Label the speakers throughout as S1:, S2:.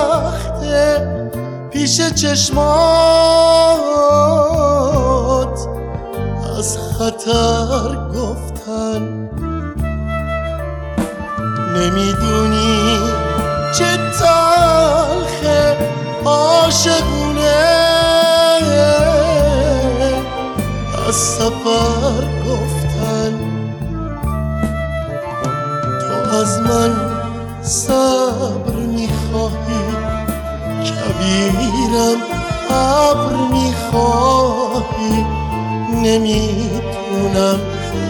S1: وقته پیش چشمات از خطر گفتن. نمیدونی چه تلخه عاشقونه از سفر گفتن. تو از من صبر میخواهی کبیرم ابر میخواهی. نمیتونم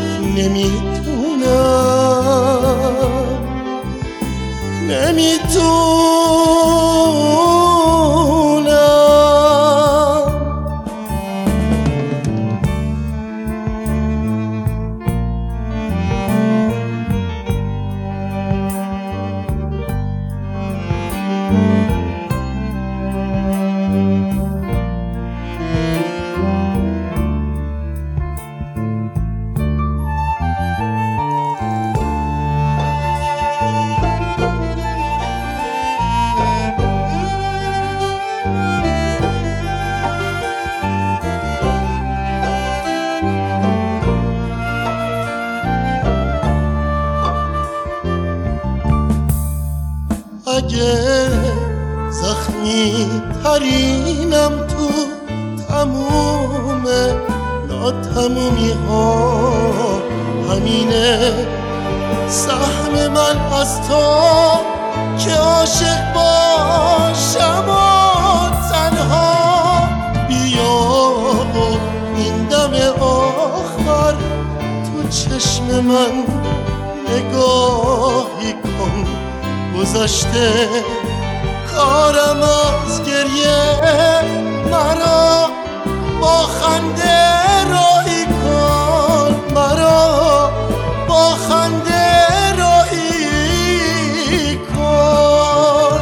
S1: اگه زخمی ترینم تو تموم ناتمومی ها همینه. سهم من از تو که عاشق باشم و تنها. بیا و این دم آخر تو چشم من نگاهی کن. گذشته کارم از گریه مرا با خنده راهی کن. مرا با خنده راهی کن.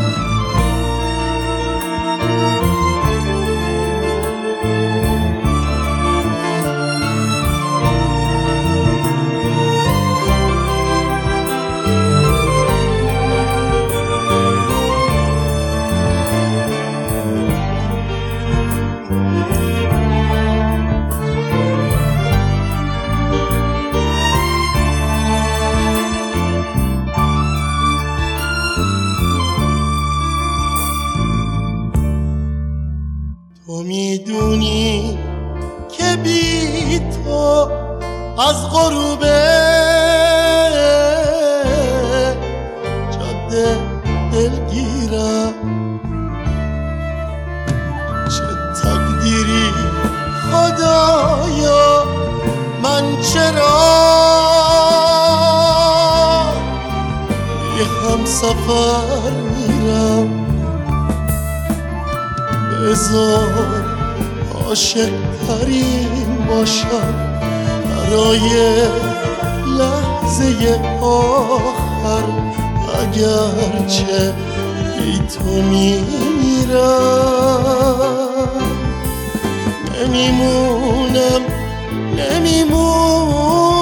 S1: تو میدونی که بی تو از غروب جاده دلگیرم. چه تقدیری خدایا من چرا بی همسفر میرم. بذار عاشق ترین باشم برای لحظه آخر. اگرچه بی تو میمیرم. نمیمونم